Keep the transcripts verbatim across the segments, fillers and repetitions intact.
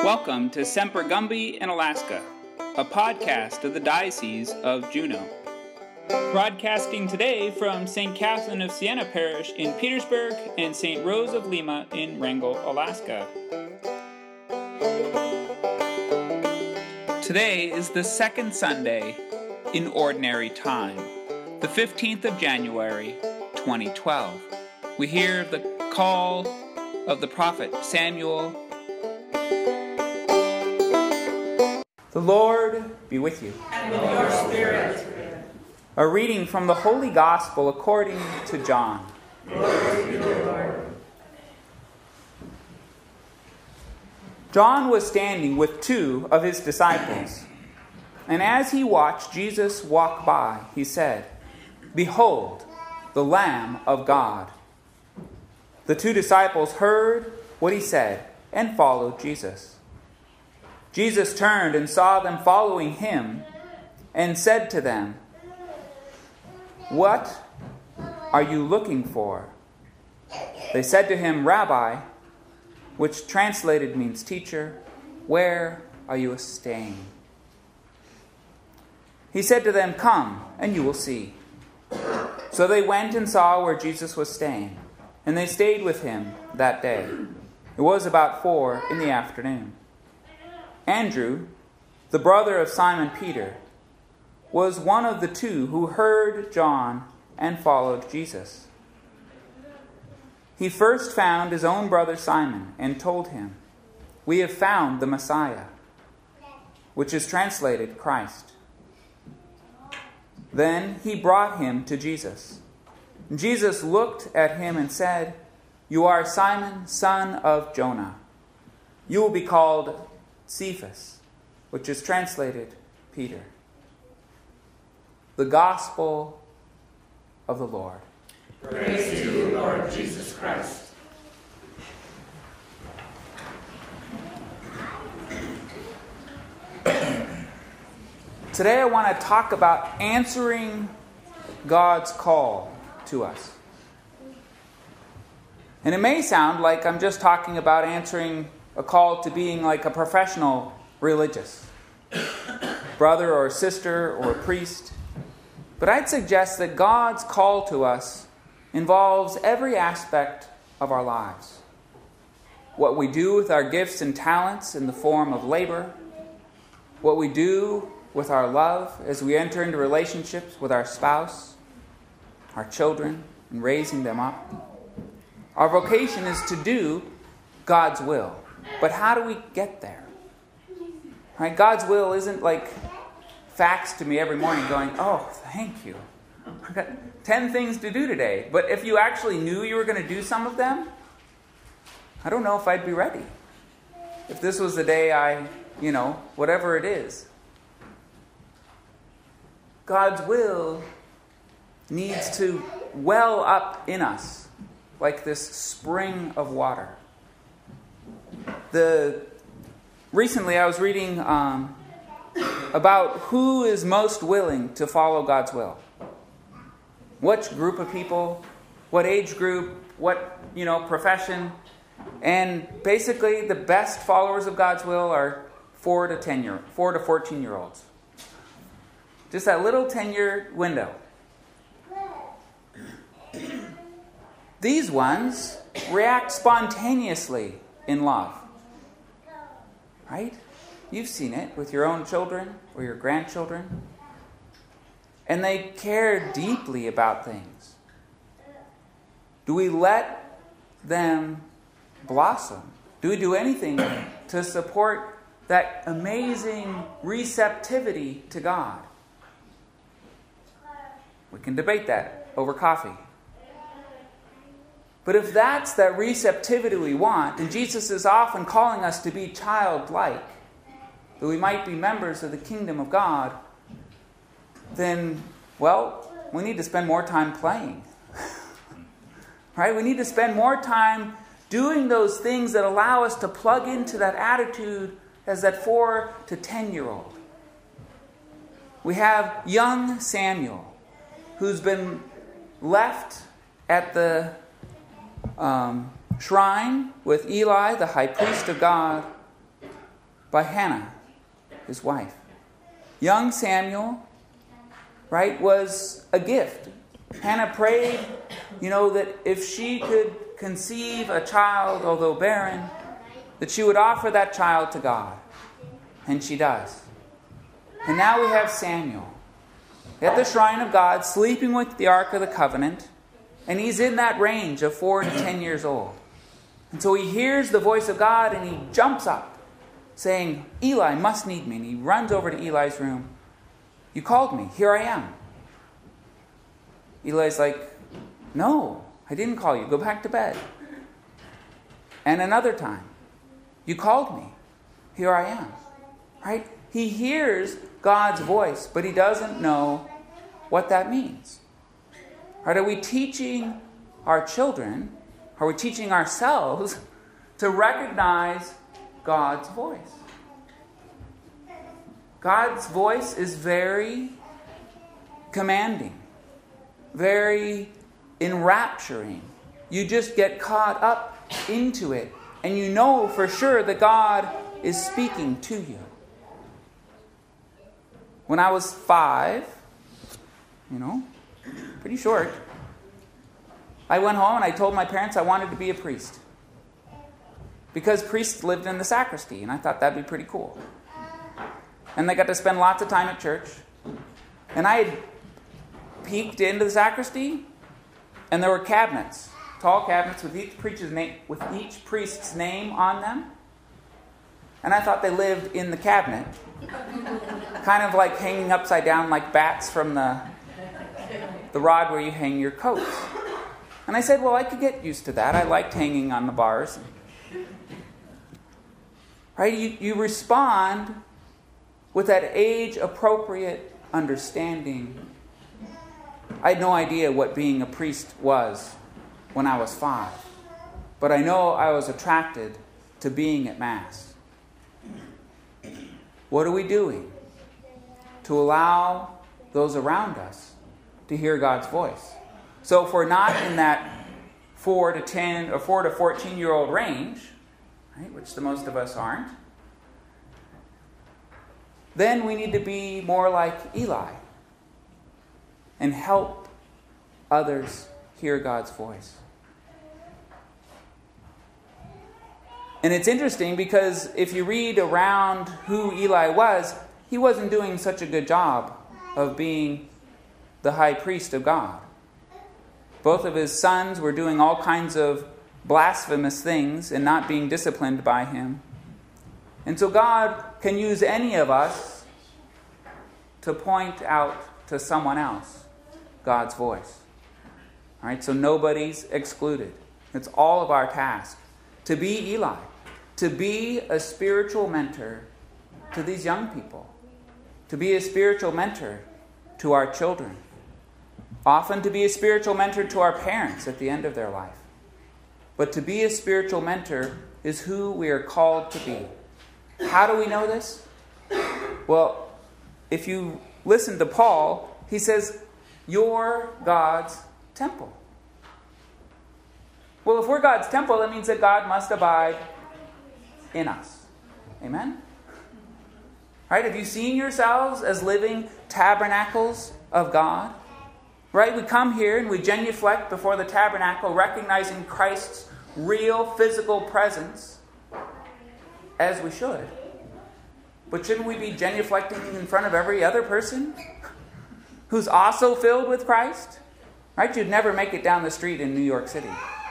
Welcome to Semper Gumby in Alaska, a podcast of the Diocese of Juneau. Broadcasting today from Saint Catherine of Siena Parish in Petersburg and Saint Rose of Lima in Wrangell, Alaska. Today is the second Sunday in Ordinary Time, the fifteenth of January, twenty twelve. We hear the call of the prophet Samuel. The Lord be with you. And with your spirit. A reading from the Holy Gospel according to John. Glory to you, Lord. John was standing with two of his disciples, and as he watched Jesus walk by, he said, "Behold, the Lamb of God." The two disciples heard what he said and followed Jesus. Jesus turned and saw them following him and said to them, "What are you looking for?" They said to him, "Rabbi," which translated means teacher, "where are you staying?" He said to them, "Come, and you will see." So they went and saw where Jesus was staying, and they stayed with him that day. It was about four in the afternoon. Andrew, the brother of Simon Peter, was one of the two who heard John and followed Jesus. He first found his own brother Simon and told him, "We have found the Messiah," which is translated Christ. Then he brought him to Jesus. Jesus looked at him and said, "You are Simon, son of Jonah. You will be called Cephas," which is translated Peter. The Gospel of the Lord. Praise to you, Lord Jesus Christ. Today I want to talk about answering God's call to us. And it may sound like I'm just talking about answering a call to being like a professional religious brother or sister or priest. But I'd suggest that God's call to us involves every aspect of our lives. What we do with our gifts and talents in the form of labor. What we do with our love as we enter into relationships with our spouse, our children, and raising them up. Our vocation is to do God's will. But how do we get there? Right? God's will isn't like faxed to me every morning going, "Oh, thank you. I've got ten things to do today." But if you actually knew you were going to do some of them, I don't know if I'd be ready. If this was the day I, you know, whatever it is. God's will needs to well up in us like this spring of water. The recently I was reading um, about who is most willing to follow God's will. Which group of people, what age group, what, you know, profession. And basically the best followers of God's will are four to ten year, four to fourteen year olds. Just that little ten-year window. These ones react spontaneously in love. Right? You've seen it with your own children or your grandchildren. And they care deeply about things. Do we let them blossom? Do we do anything to support that amazing receptivity to God? We can debate that over coffee. But if that's that receptivity we want, and Jesus is often calling us to be childlike, that we might be members of the kingdom of God, then, well, we need to spend more time playing. Right? We need to spend more time doing those things that allow us to plug into that attitude as that four to ten year old. We have young Samuel, who's been left at the um, shrine with Eli, the high priest of God, by Hannah, his wife. Young Samuel, right, was a gift. Hannah prayed, you know, that if she could conceive a child, although barren, that she would offer that child to God. And she does. And now we have Samuel at the shrine of God, sleeping with the Ark of the Covenant, and he's in that range of four to ten years old. And so he hears the voice of God, and he jumps up, saying, Eli must need me. And he runs over to Eli's room. You called me. Here I am. Eli's like, no, I didn't call you. Go back to bed. And another time, you called me. Here I am. Right? He hears God's voice, but he doesn't know what that means. Right? Are we teaching our children, are we teaching ourselves to recognize God's voice? God's voice is very commanding, very enrapturing. You just get caught up into it, and you know for sure that God is speaking to you. When I was five, you know, pretty short, I went home and I told my parents I wanted to be a priest. Because priests lived in the sacristy, and I thought that'd be pretty cool. And they got to spend lots of time at church. And I had peeked into the sacristy, and there were cabinets, tall cabinets with each preacher's name, with each priest's name on them. And I thought they lived in the cabinet, kind of like hanging upside down like bats from the the rod where you hang your coats. And I said, well, I could get used to that. I liked hanging on the bars. Right? You, you respond with that age-appropriate understanding. I had no idea what being a priest was when I was five. But I know I was attracted to being at Mass. What are we doing to allow those around us to hear God's voice? So if we're not in that four to ten or four to fourteen year old range, right, which the most of us aren't, then we need to be more like Eli and help others hear God's voice. And it's interesting because if you read around who Eli was, he wasn't doing such a good job of being the high priest of God. Both of his sons were doing all kinds of blasphemous things and not being disciplined by him. And so God can use any of us to point out to someone else God's voice. All right, so nobody's excluded. It's all of our task to be Eli, to be a spiritual mentor to these young people, to be a spiritual mentor to our children, often to be a spiritual mentor to our parents at the end of their life. But to be a spiritual mentor is who we are called to be. How do we know this? Well, if you listen to Paul, he says, you're God's temple. Well, if we're God's temple, that means that God must abide in us. Amen? Right? Have you seen yourselves as living tabernacles of God? Right? We come here and we genuflect before the tabernacle, recognizing Christ's real physical presence, as we should. But shouldn't we be genuflecting in front of every other person who's also filled with Christ? Right? You'd never make it down the street in New York City.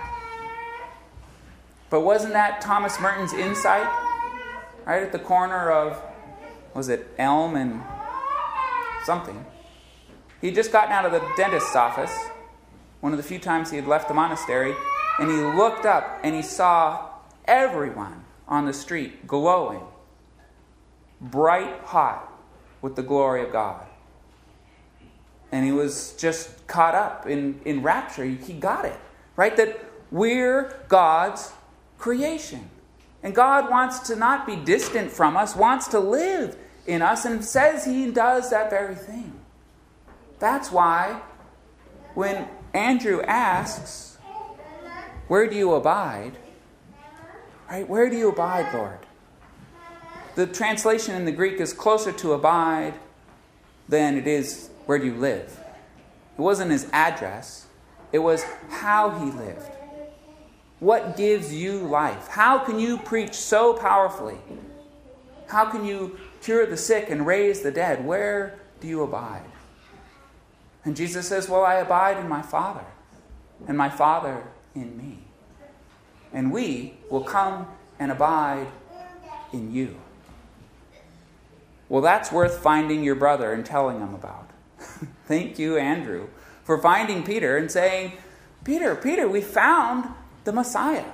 But wasn't that Thomas Merton's insight? Right at the corner of, was it Elm and something? He'd just gotten out of the dentist's office, one of the few times he had left the monastery, and he looked up and he saw everyone on the street glowing, bright hot with the glory of God. And he was just caught up in, in rapture. He got it, right? That we're God's creation. And God wants to not be distant from us, wants to live in us, and says he does that very thing. That's why when Andrew asks, where do you abide? Right? Where do you abide, Lord? the translation in the Greek is closer to abide than it is where do you live. It wasn't his address. It was how he lived. What gives you life? How can you preach so powerfully? How can you cure the sick and raise the dead? Where do you abide? And Jesus says, well, I abide in my Father, and my Father in me. And we will come and abide in you. Well, that's worth finding your brother and telling him about. Thank you, Andrew, for finding Peter and saying, Peter, Peter, we found the Messiah.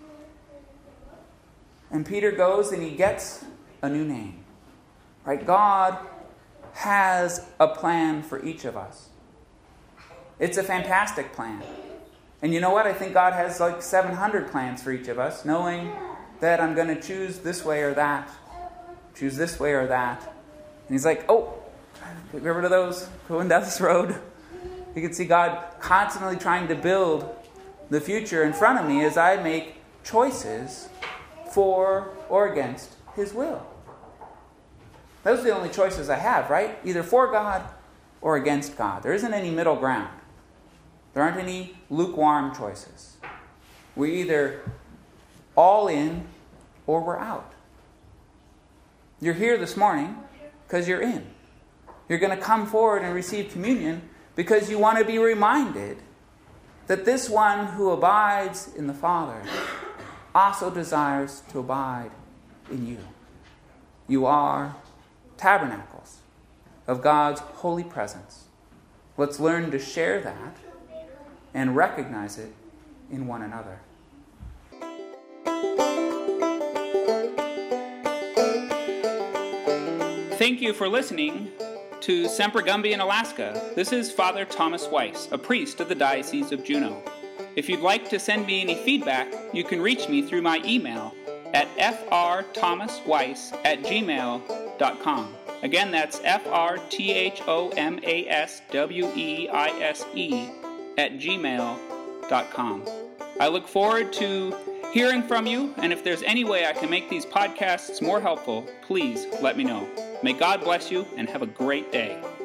And Peter goes and he gets a new name. Right? God has a plan for each of us. It's a fantastic plan. And you know what? I think God has like seven hundred plans for each of us, knowing that I'm going to choose this way or that, choose this way or that. And he's like, oh, get rid of those, going down this road. You can see God constantly trying to build the future in front of me as I make choices for or against his will. Those are the only choices I have, right? Either for God or against God. There isn't any middle ground. There aren't any lukewarm choices. We're either all in or we're out. You're here this morning because you're in. You're going to come forward and receive communion because you want to be reminded that this one who abides in the Father also desires to abide in you. You are tabernacles of God's holy presence. Let's learn to share that and recognize it in one another. Thank you for listening to Semper Gumby, Alaska. This is Father Thomas Weiss, a priest of the Diocese of Juneau. If you'd like to send me any feedback, you can reach me through my email at f r thomas weiss at gmail dot com. Again, that's F R T H O M A S W E I S E at gmail dot com. I look forward to hearing from you, and if there's any way I can make these podcasts more helpful, please let me know. May God bless you and have a great day.